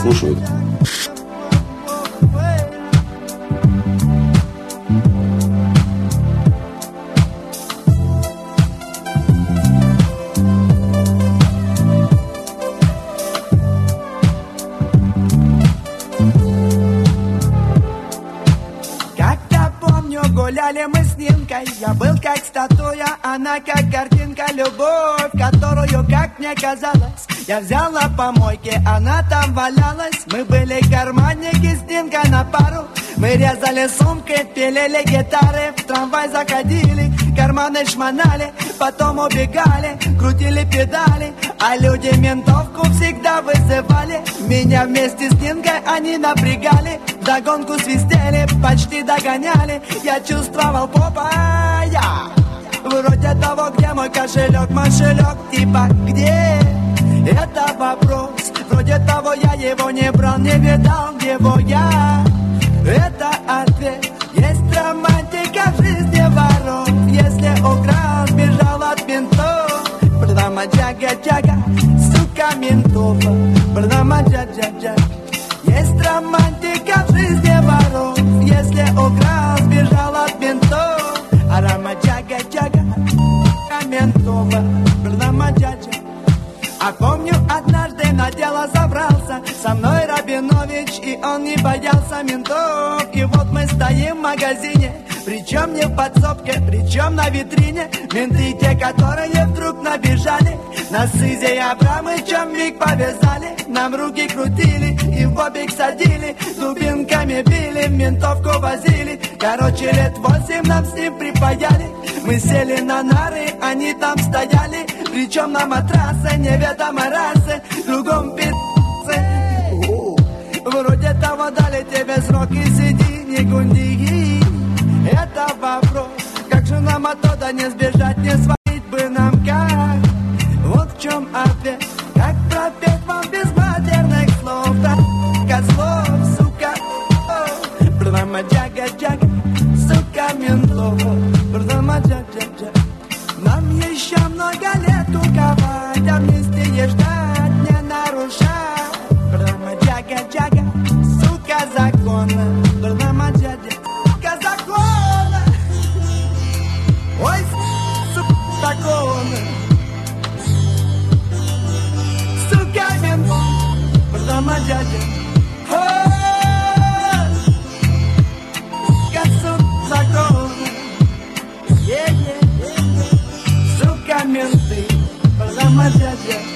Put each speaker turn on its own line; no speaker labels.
слушают.
Гуляли мы с Нинкой, я был как статуя, она как картинка. Любовь, которую, как мне казалось, я взял на помойке, она там валялась. Мы были карманники с Нинкой на пару, мы резали сумки, пилили гитары, в трамвай заходили, карманы шмонали, потом убегали, крутили педали, а люди ментовку всегда вызывали. Меня вместе с Нинкой они напрягали, вдогонку свистели, почти догоняли. Я чувствовал попая, вроде того, где мой кошелек, мошелек, типа где? Это вопрос, вроде того, я его не брал, не видал его я. Это ответ, есть романтика в жизни воров. Если украл, сбежал от ментов, прямо джага-джага, сука ментова, прямо джа-джа-джа. Есть романтика в жизни воров. Если украл, сбежал от ментов, прямо джага-джага, ментова, прямо джа-джа. А помню, однажды на дело забрался со мной Рабинович, и он не боялся ментов. И вот мы стоим в магазине, причем не в подсобке, причем на витрине. Менты те, которые вдруг набежали, нас с Изей Абрамычем миг повязали. Нам руки крутили и в бобик садили, дубинками били, ментовку возили. Короче, лет 8 нам с ним припаяли. Мы сели на нары, они там стояли, причем на матрасе неведомо расы, кругом пи***цы. Вроде того дали тебе срок и сиди, не гунди. Это вопрос, как же нам оттуда не сбежать, не свалить бы нам как? Вот в чем ответ, как пропеть вам без матерных слов, козлов, сука, прямо джага-джага, сука ментова, прямо джа-джа-джа. Нам еще много лет куковать, амнистии ждать, не нарушать. Прямо джага-джага, сука закона, прямо джа-джа, закона. Ой, сука закона, сука ментова, прямо джа-джа. Сука закона, yeah-yeah. Менты, прямо дядя.